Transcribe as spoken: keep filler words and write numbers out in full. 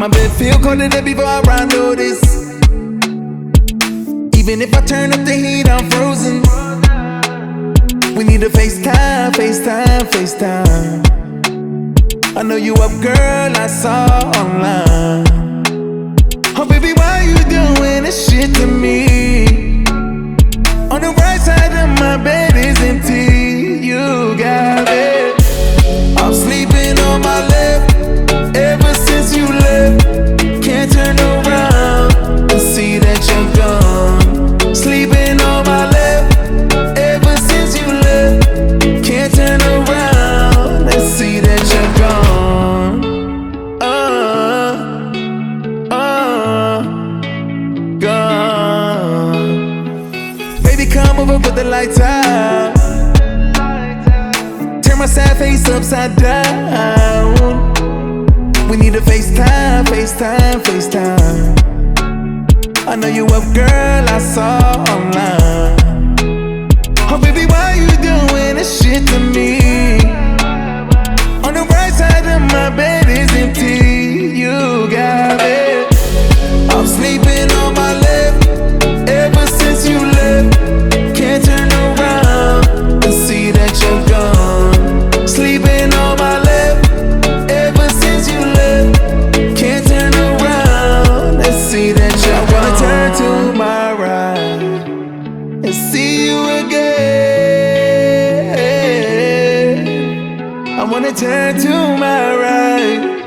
My bed feel colder than before I notice. Even if I turn up the heat, I'm frozen. We need to FaceTime, FaceTime, FaceTime. I know you up, girl, I saw online. Oh baby, why you doing this shit to me? On the right side of my bed is empty. You got it. I'm sleeping on my left ever since you left. Can't turn around and see that you're gone. Sleeping on my left ever since you left. Can't turn around and see that you're gone. Uh, uh, gone. Baby, come over, put the lights out. Turn my sad face upside down. We need to FaceTime, FaceTime, FaceTime. I know you up, girl, I saw online. Oh baby, why you doing this shit to me? On the right side of my bed is empty. You got it. I'm sleeping on my left ever since you left. Can't turn around and see that you're gone. Sleeping on my left ever since you left. Can't turn around and see that you're gone. I wanna turn to my right and see you again. I wanna turn to my right